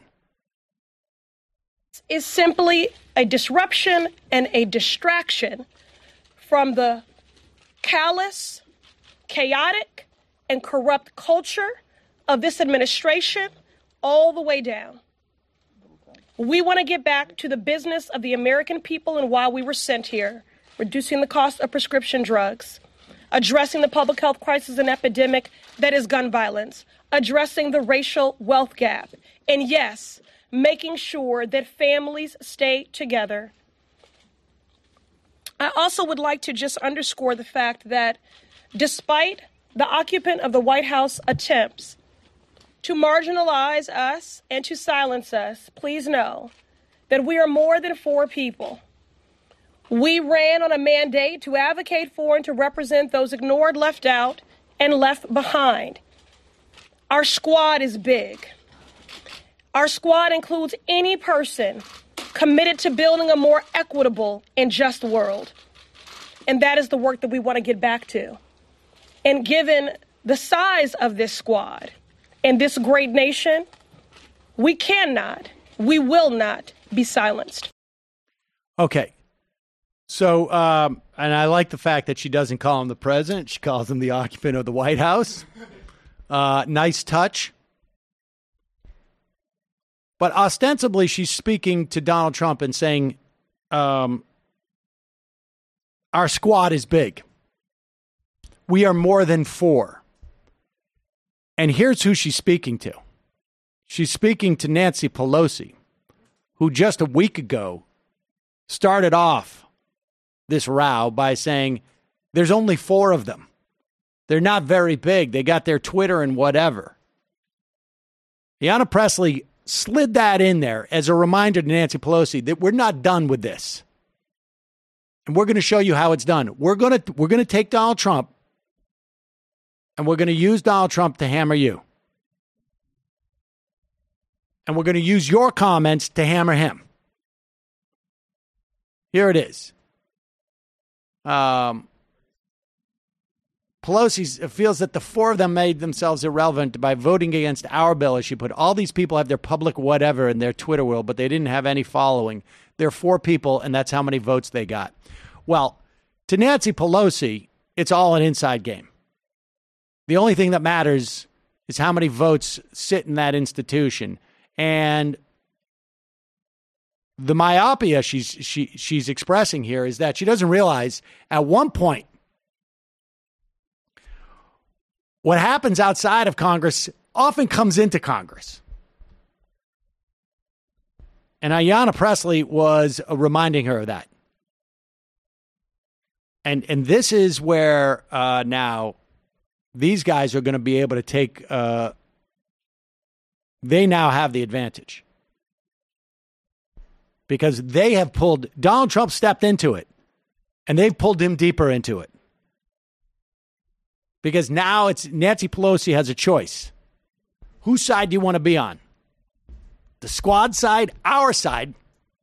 Is simply a disruption and a distraction from the callous, chaotic, and corrupt culture of this administration all the way down. We want to get back to the business of the American people and why we were sent here, reducing the cost of prescription drugs, addressing the public health crisis and epidemic that is gun violence, addressing the racial wealth gap, and yes, making sure that families stay together. I also would like to just underscore the fact that despite the occupant of the White House attempts to marginalize us and to silence us, please know that we are more than four people. We ran on a mandate to advocate for and to represent those ignored, left out, and left behind. Our squad is big. Our squad includes any person committed to building a more equitable and just world. And that is the work that we want to get back to. And given the size of this squad and this great nation, we will not be silenced. Okay. So, and I like the fact that she doesn't call him the president. She calls him the occupant of the White House. Nice touch. But ostensibly, she's speaking to Donald Trump and saying, our squad is big. We are more than 4. And here's who she's speaking to. She's speaking to Nancy Pelosi, who just a week ago started off this row by saying there's only 4 of them. They're not very big. They got their Twitter and whatever. Ayanna Pressley slid that in there as a reminder to Nancy Pelosi that we're not done with this. And we're going to show you how it's done. We're going to take Donald Trump and we're going to use Donald Trump to hammer you. And we're going to use your comments to hammer him. Here it is. Pelosi feels that the 4 of them made themselves irrelevant by voting against our bill, as she put. All these people have their public whatever in their Twitter world, but they didn't have any following. They're 4 people, and that's how many votes they got. Well, to Nancy Pelosi, it's all an inside game. The only thing that matters is how many votes sit in that institution. And the myopia she's expressing here is that she doesn't realize at one point what happens outside of Congress often comes into Congress. And Ayanna Pressley was reminding her of that. And this is where now these guys are going to be able to take, they now have the advantage. Because they have pulled, Donald Trump stepped into it, and they've pulled him deeper into it. Because now it's Nancy Pelosi has a choice. Whose side do you want to be on? The squad side, our side,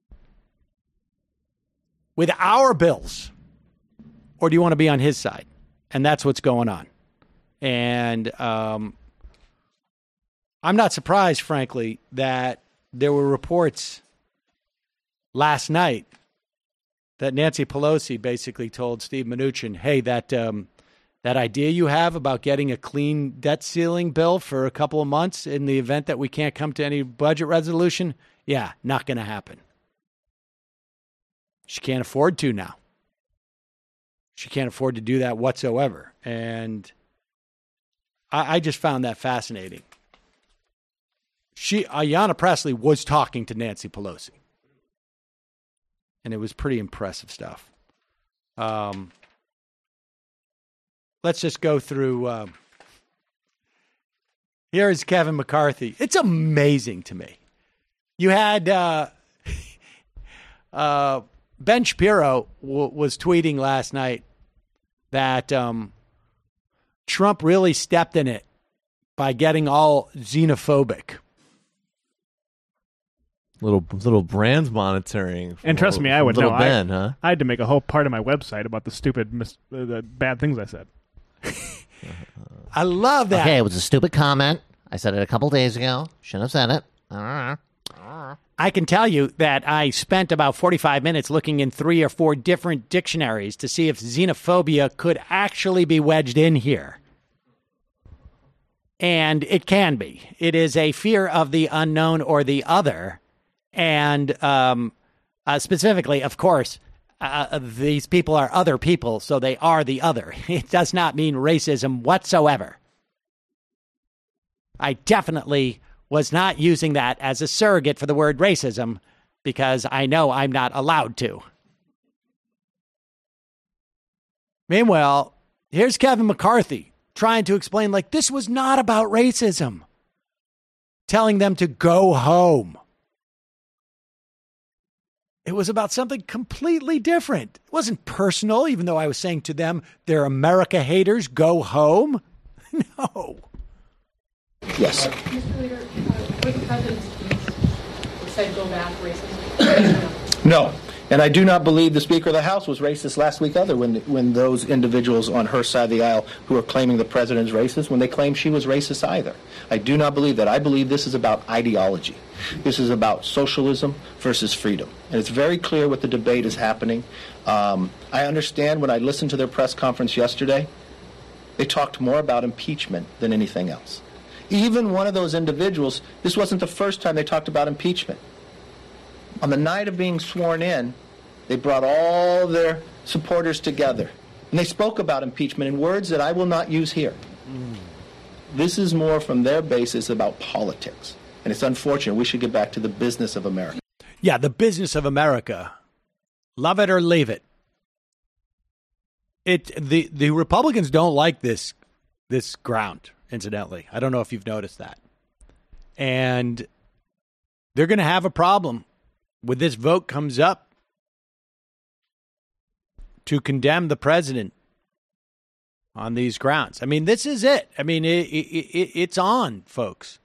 with our bills? Or do you want to be on his side? And that's what's going on. And I'm not surprised, frankly, that there were reports last night that Nancy Pelosi basically told Steve Mnuchin, hey, that idea you have about getting a clean debt ceiling bill for a couple of months in the event that we can't come to any budget resolution, yeah, not going to happen. She can't afford to now. She can't afford to do that whatsoever. And I just found that fascinating. Ayanna Pressley was talking to Nancy Pelosi. And it was pretty impressive stuff. Let's just go through. Here is Kevin McCarthy. It's amazing to me. You had Ben Shapiro was tweeting last night that Trump really stepped in it by getting all xenophobic. Little brand monitoring. And trust me, I would know. Ben, huh? I had to make a whole part of my website about the stupid, the bad things I said. I love that. Okay, it was a stupid comment. I said it a couple days ago. Shouldn't have said it. I can tell you that I spent about 45 minutes looking in 3 or 4 different dictionaries to see if xenophobia could actually be wedged in here. And it can be. It is a fear of the unknown or the other. And specifically, of course, these people are other people, so they are the other. It does not mean racism whatsoever. I definitely was not using that as a surrogate for the word racism because I know I'm not allowed to. Meanwhile, here's Kevin McCarthy trying to explain like this was not about racism, telling them to go home. It was about something completely different. It wasn't personal, even though I was saying to them, they're America haters, go home. No. Yes. Mr. Leader, what the president's said go back racism? No. And I do not believe the Speaker of the House was racist last week either when those individuals on her side of the aisle who are claiming the president is racist, when they claim she was racist either. I do not believe that. I believe this is about ideology. This is about socialism versus freedom. And it's very clear what the debate is happening. I understand when I listened to their press conference yesterday, they talked more about impeachment than anything else. Even one of those individuals, this wasn't the first time they talked about impeachment. On the night of being sworn in, they brought all their supporters together. And they spoke about impeachment in words that I will not use here. This is more from their basis about politics. And it's unfortunate. We should get back to the business of America. Yeah, the business of America. Love it or leave it. The Republicans don't like this ground, incidentally. I don't know if you've noticed that. And they're going to have a problem when this vote comes up to condemn the president on these grounds. I mean, this is it. I mean, it's on, folks.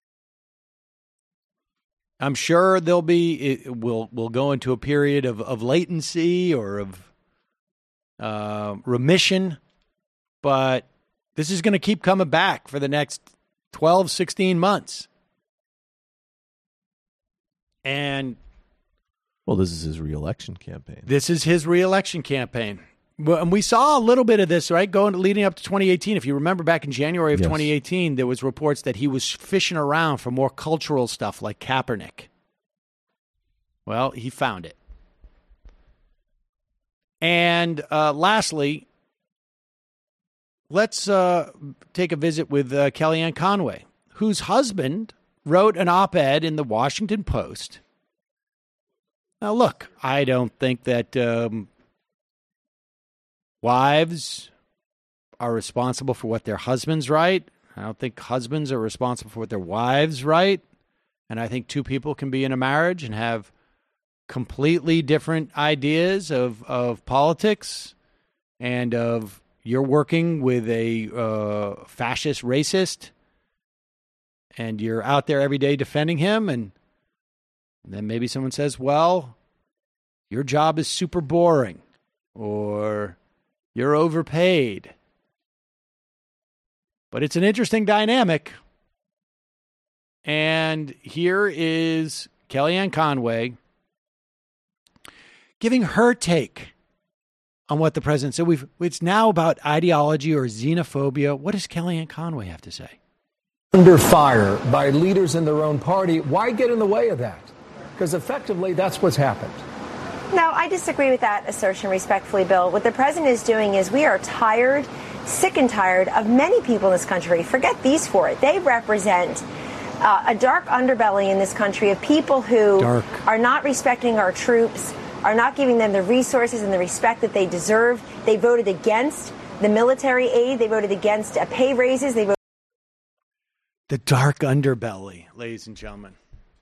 I'm sure we'll go into a period of latency or of remission, but this is going to keep coming back for the next 12, 16 months. And well, this is his reelection campaign. Well, and we saw a little bit of this, right, leading up to 2018. If you remember back in January of 2018, there was reports that he was fishing around for more cultural stuff like Kaepernick. Well, he found it. And lastly, let's take a visit with Kellyanne Conway, whose husband wrote an op-ed in the Washington Post. Now, look, I don't think that wives are responsible for what their husbands write. I don't think husbands are responsible for what their wives write. And I think two people can be in a marriage and have completely different ideas of politics and of you're working with a fascist racist and you're out there every day defending him. And then maybe someone says, well, your job is super boring or you're overpaid. But it's an interesting dynamic. And here is Kellyanne Conway giving her take on what the president said. It's now about ideology or xenophobia. What does Kellyanne Conway have to say? Under fire by leaders in their own party. Why get in the way of that? Because effectively, that's what's happened. No, I disagree with that assertion respectfully, Bill. What the president is doing is we are tired, sick and tired of many people in this country. Forget these four. They represent a dark underbelly in this country of people who are not respecting our troops, are not giving them the resources and the respect that they deserve. They voted against the military aid. They voted against pay raises. They voted. The dark underbelly, ladies and gentlemen.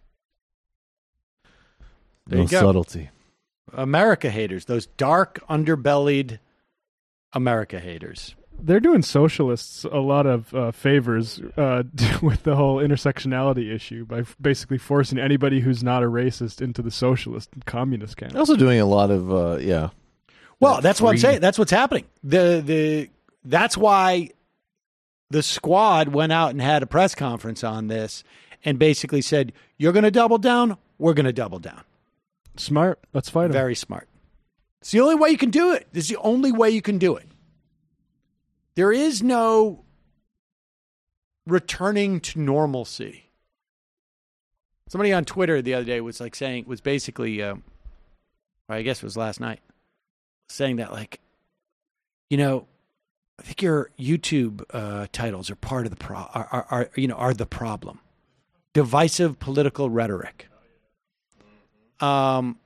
There No you go. subtlety. America haters, those dark underbellied America haters. They're doing socialists a lot of favors with the whole intersectionality issue by basically forcing anybody who's not a racist into the socialist and communist camp. They're also doing a lot of, Well, that's what I'm saying. That's what's happening. That's why the squad went out and had a press conference on this and basically said, you're going to double down, we're going to double down. Smart. Let's fight them. Very smart. It's the only way you can do it. It's the only way you can do it. There is no returning to normalcy. Somebody on Twitter the other day was basically, I guess it was last night, saying that I think your YouTube titles are part of the are the problem. Divisive political rhetoric. There's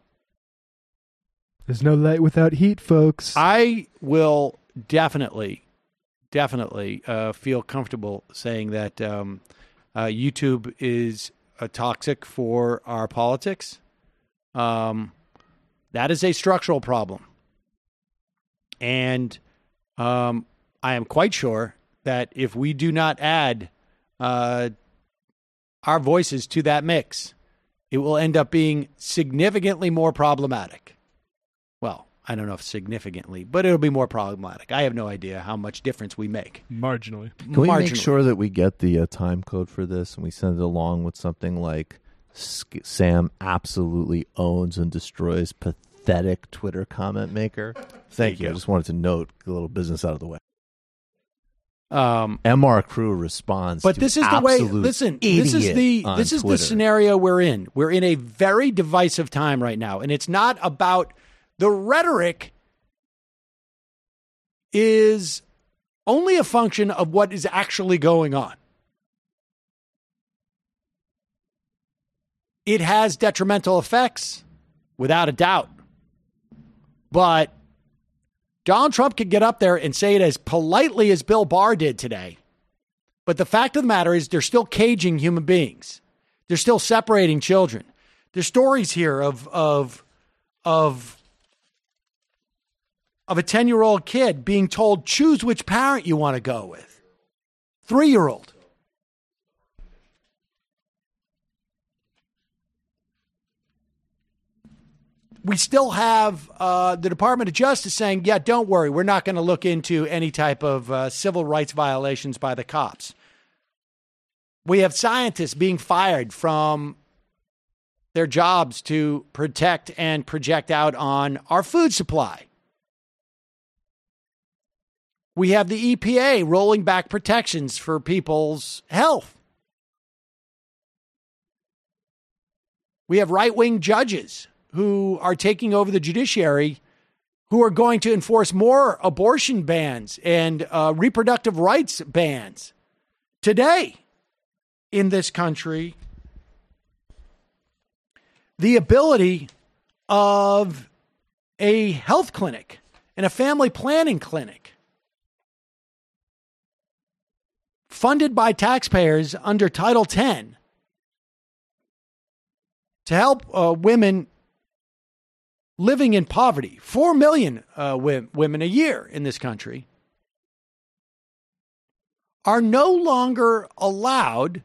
no light without heat, folks. I will definitely feel comfortable saying that YouTube is toxic for our politics. That is a structural problem. And I am quite sure that if we do not add our voices to that mix, it will end up being significantly more problematic. Well, I don't know if significantly, but it'll be more problematic. I have no idea how much difference we make. Marginally. Can we make sure that we get the time code for this and we send it along with something like Sam absolutely owns and destroys pathetic Twitter comment maker? Thank you. I just wanted to note a little business out of the way. MR Crew responds, but this is the way. Listen, this is the scenario we're in. We're in a very divisive time right now, and it's not about the rhetoric. Is only a function of what is actually going on. It has detrimental effects, without a doubt, but Donald Trump could get up there and say it as politely as Bill Barr did today. But the fact of the matter is they're still caging human beings. They're still separating children. There's stories here of a 10-year-old kid being told, choose which parent you want to go with. 3-year-old. We still have the Department of Justice saying, yeah, don't worry, we're not going to look into any type of civil rights violations by the cops. We have scientists being fired from their jobs to protect and project out on our food supply. We have the EPA rolling back protections for people's health. We have right-wing judges who are taking over the judiciary, who are going to enforce more abortion bans and reproductive rights bans. Today, in this country, the ability of a health clinic and a family planning clinic funded by taxpayers under Title X to help women living in poverty, 4 million women a year in this country, are no longer allowed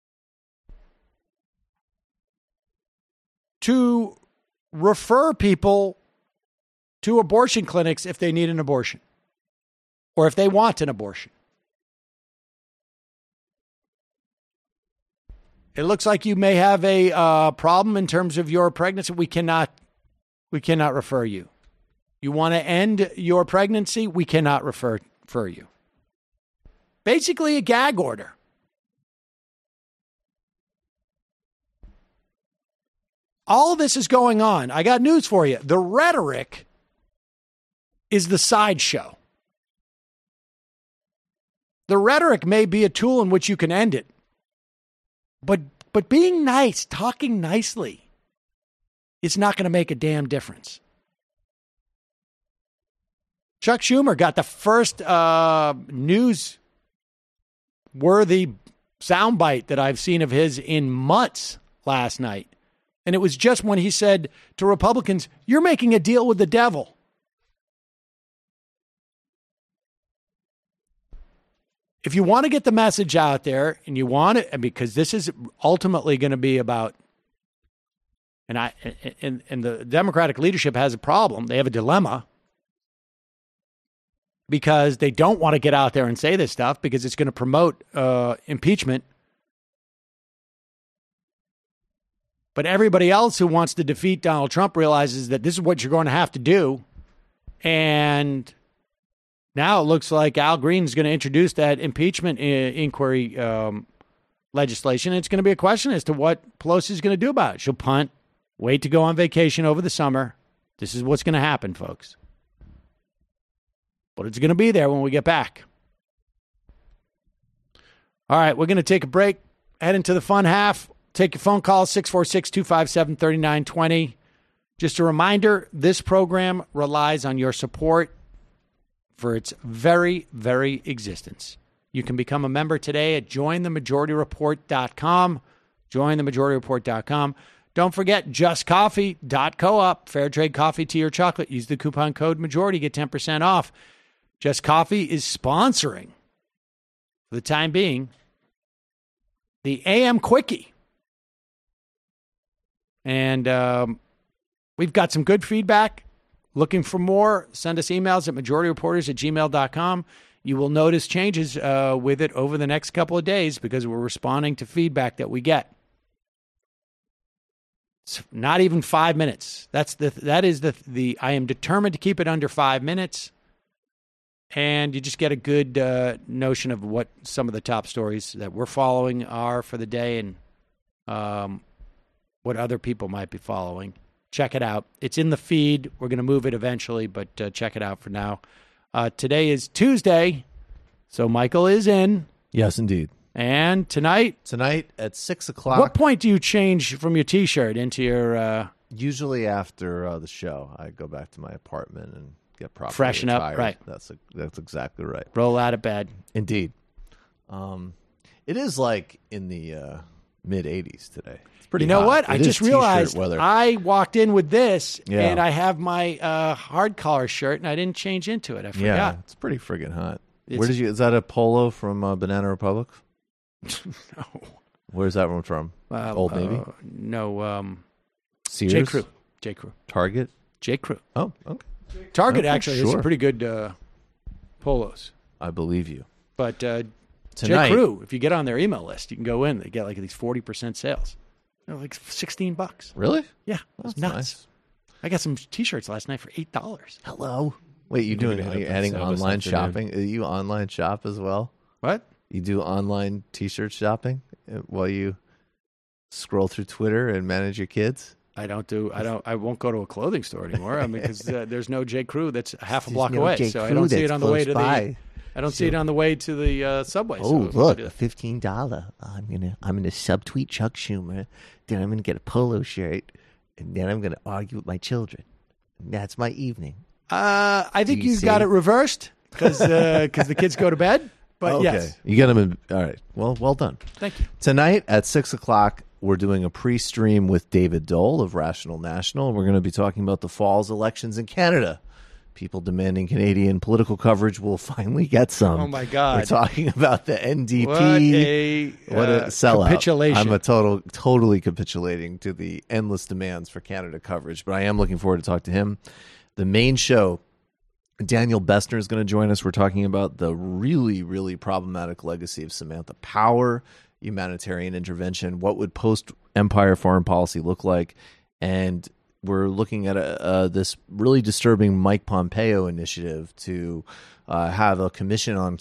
to refer people to abortion clinics if they need an abortion or if they want an abortion. It looks like you may have a problem in terms of your pregnancy. We cannot refer you. You want to end your pregnancy? We cannot refer you. Basically a gag order. All of this is going on. I got news for you. The rhetoric is the sideshow. The rhetoric may be a tool in which you can end it. But being nice, talking nicely, it's not going to make a damn difference. Chuck Schumer got the first news-worthy soundbite that I've seen of his in months last night. And it was just when he said to Republicans, you're making a deal with the devil. If you want to get the message out there and you want it, because this is ultimately going to be about, and the Democratic leadership has a problem. They have a dilemma because they don't want to get out there and say this stuff because it's going to promote impeachment. But everybody else who wants to defeat Donald Trump realizes that this is what you're going to have to do. And now it looks like Al Green is going to introduce that impeachment inquiry legislation. It's going to be a question as to what Pelosi is going to do about it. She'll punt, wait to go on vacation over the summer. This is what's going to happen, folks. But it's going to be there when we get back. All right, we're going to take a break, head into the fun half. Take your phone call, 646-257-3920. Just a reminder, this program relies on your support for its very, very existence. You can become a member today at jointhemajorityreport.com. Jointhemajorityreport.com. Don't forget, justcoffee.coop. Fair trade coffee, tea, or chocolate. Use the coupon code MAJORITY. Get 10% off. Just Coffee is sponsoring, for the time being, the AM Quickie. And we've got some good feedback. Looking for more, send us emails at majorityreporters@gmail.com. You will notice changes with it over the next couple of days because we're responding to feedback that we get. It's not even 5 minutes. That is the I am determined to keep it under 5 minutes. And you just get a good notion of what some of the top stories that we're following are for the day and what other people might be following. Check it out. It's in the feed. We're going to move it eventually, but check it out for now. Today is Tuesday, so Michael is in. Yes, indeed. And tonight at 6 o'clock. What point do you change from your T-shirt into your... Usually after the show, I go back to my apartment and get properly freshen retired. up, right. That's exactly right. Roll out of bed. Indeed. It is like in the mid-80s today. It's pretty You know hot. what? I It is just t-shirt realized weather. I walked in with this, Yeah. and I have my hard collar shirt, and I didn't change into it. I forgot. Yeah, it's pretty friggin' hot. It's- Is that a polo from Banana Republic? No. Where's that one from? Old Navy? No. Sears? J. Crew. Target? J. Crew. Oh, okay. Target Okay, actually has sure. some pretty good polos. I believe you. But J. Tonight- Crew, if you get on their email list, you can go in. They get like these 40% sales. They're like $16. Really? Yeah, it's That's nuts. nice. I got some T-shirts last night for $8. Hello. Wait, you Maybe doing? hit Are you up that adding Sabbath online afternoon. shopping? You online shop as well? What? You do online T-shirt shopping while you scroll through Twitter and manage your kids? I won't go to a clothing store anymore. I mean, because there's no J. Crew that's half a There's block no away, J. so I Crew don't see it that's on the way to close by. I don't see it on the way to the subway. Oh, so look, $15. I'm gonna subtweet Chuck Schumer. Then I'm gonna get a polo shirt, and then I'm gonna argue with my children. And that's my evening. I think Do you you've got see? it reversed because the kids go to bed. But okay. yes, You get them in. All right. Well done. Thank you. Tonight at 6 o'clock, we're doing a pre-stream with David Dole of Rational National. We're going to be talking about the fall's elections in Canada. People demanding Canadian political coverage will finally get some. Oh, my God. We're talking about the NDP. What a sellout. capitulation. I'm totally capitulating to the endless demands for Canada coverage, but I am looking forward to talk to him. The main show, Daniel Bessner is going to join us. We're talking about the really, really problematic legacy of Samantha Power, humanitarian intervention. What would post-empire foreign policy look like? And we're looking at this really disturbing Mike Pompeo initiative to have a commission on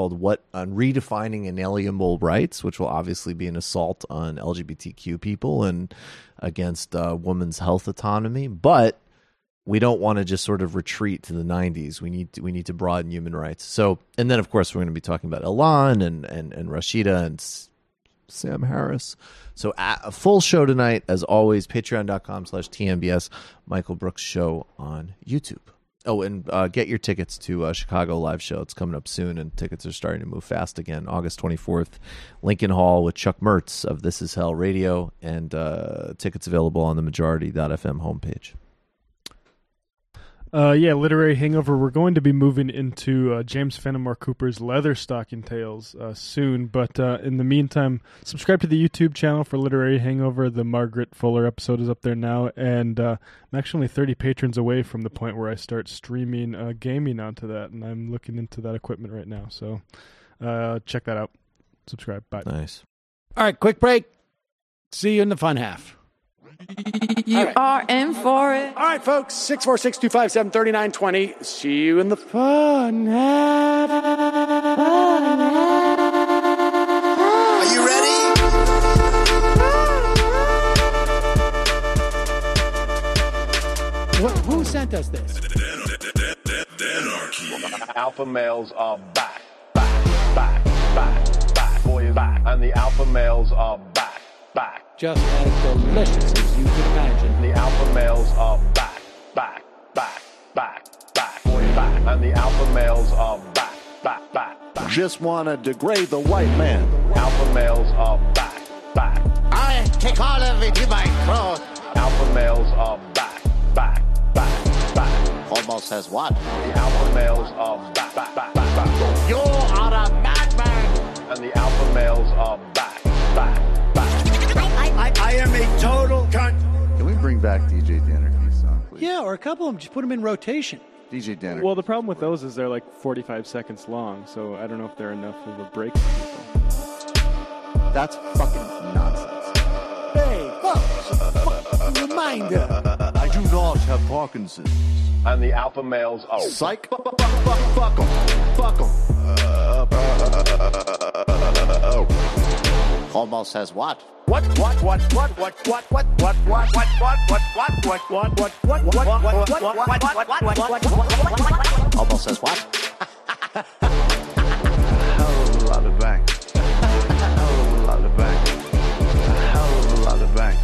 on redefining inalienable rights, which will obviously be an assault on LGBTQ people and against women's health autonomy. But we don't want to just sort of retreat to the 90s. We need to broaden human rights. So, and then of course we're going to be talking about Ilan and Rashida and Sam Harris. So a full show tonight, as always, patreon.com/TMBS, Michael Brooks Show on YouTube. Oh, and get your tickets to Chicago live show. It's coming up soon, and tickets are starting to move fast again. August 24th, Lincoln Hall with Chuck Mertz of This Is Hell Radio, and tickets available on the Majority.fm homepage. Literary Hangover. We're going to be moving into James Fenimore Cooper's Leather Stocking Tales soon, but in the meantime, subscribe to the YouTube channel for Literary Hangover. The Margaret Fuller episode is up there now, and I'm actually only 30 patrons away from the point where I start streaming gaming onto that, and I'm looking into that equipment right now, so check that out. Subscribe. Bye. Nice. All right, quick break. See you in the fun half. You are in for it. All right, folks, 646-257-3920. See you in the fun half. Are you ready? Who sent us this? Alpha males are back. Boys back. And the alpha males are back. Just as delicious as you can imagine. The alpha males are back. Boys back. And the alpha males are back. Just want to degrade the white man. Alpha males are back. I take all of it in my throat. Alpha males are back. Almost has what? The alpha males are back. You are a madman. And the alpha males are back. I am a total cunt. back DJ Danergy's song, please. Yeah, or a couple of them. Just put them in rotation. DJ Danergy. Well, the problem with those is they're like 45 seconds long, so I don't know if they're enough of a break for people. That's fucking nonsense. Hey, folks, reminder. I do not have Parkinson's. And the alpha males are... Psych. Fuck them. Fuck them. Almost says what? Almost says what? Hell of a lot of bank. Hell of a lot of bank. Hell of a lot of bank.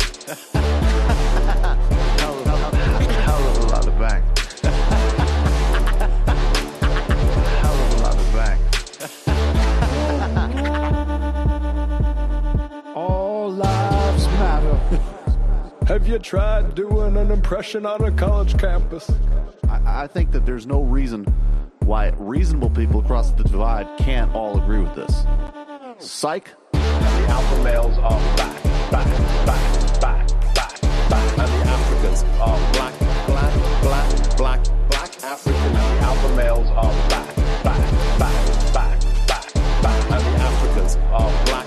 Hell of a lot of bank. Hell of a lot of bank. All lives matter. Have you tried doing an impression on a college campus? I think that there's no reason why reasonable people across the divide can't all agree with this. Psych. And the alpha males are back. And the Africans are black African. And the alpha males are back. And the Africans are black.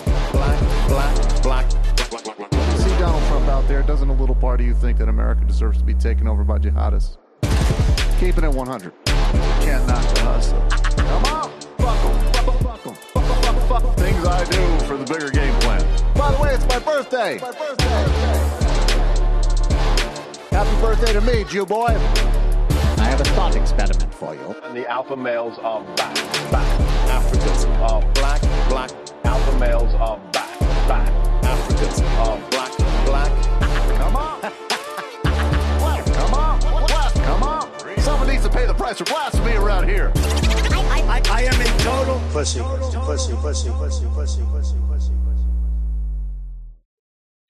When you see Donald Trump out there, doesn't a little part of you think that America deserves to be taken over by jihadists? Keeping it 100. Can't knock the hustle. Come on! Fuck things I do for the bigger game plan. By the way, it's my birthday! Happy birthday to me, Jew boy! I have a thought experiment for you. And the alpha males are back. Africans are black. Alpha males are back. Africans are black. Come on! Come on! Someone needs to pay the price for blasphemy around here. I am a total pussy.